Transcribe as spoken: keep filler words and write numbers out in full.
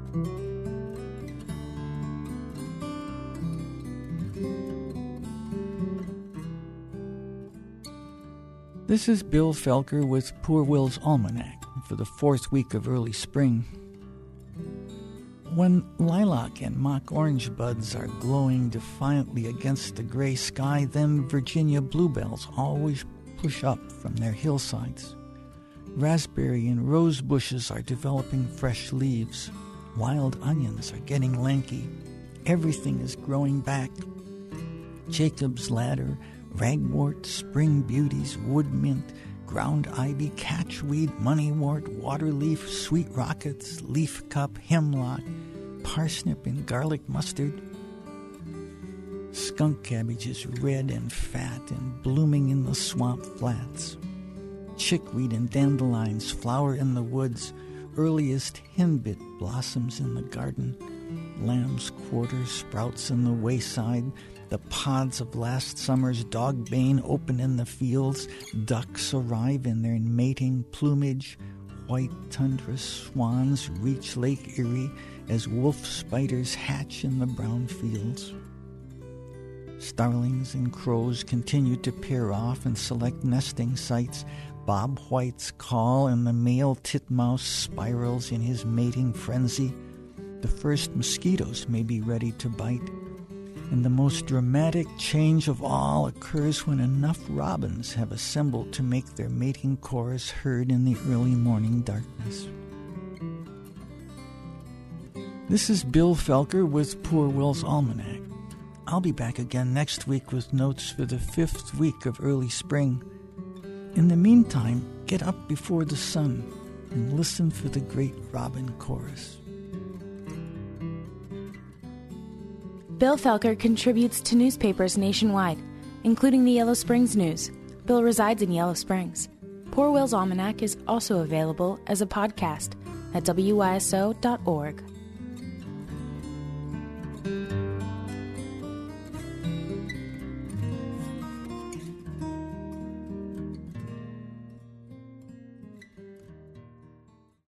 This is Bill Felker with Poor Will's Almanac for the fourth week of early spring. When lilac and mock orange buds are glowing defiantly against the gray sky, then Virginia bluebells always push up from their hillsides. Raspberry and rose bushes are developing fresh leaves. Wild onions are getting lanky. Everything is growing back. Jacob's ladder, ragwort, spring beauties, wood mint, ground ivy, catchweed, moneywort, waterleaf, sweet rockets, leaf cup, hemlock, parsnip and garlic mustard. Skunk cabbage is red and fat and blooming in the swamp flats. Chickweed and dandelions flower in the woods. Earliest henbit blossoms in the garden. Lamb's quarter sprouts in the wayside. The pods of last summer's dogbane open in the fields. Ducks arrive in their mating plumage. White tundra swans reach Lake Erie as wolf spiders hatch in the brown fields. Starlings and crows continue to pair off and select nesting sites. Bob White's call and the male titmouse spirals in his mating frenzy. The first mosquitoes may be ready to bite. And the most dramatic change of all occurs when enough robins have assembled to make their mating chorus heard in the early morning darkness. This is Bill Felker with Poor Will's Almanac. I'll be back again next week with notes for the fifth week of early spring. In the meantime, get up before the sun and listen for the great robin chorus. Bill Felker contributes to newspapers nationwide, including the Yellow Springs News. Bill resides in Yellow Springs. Poor Will's Almanac is also available as a podcast at W Y S O dot org.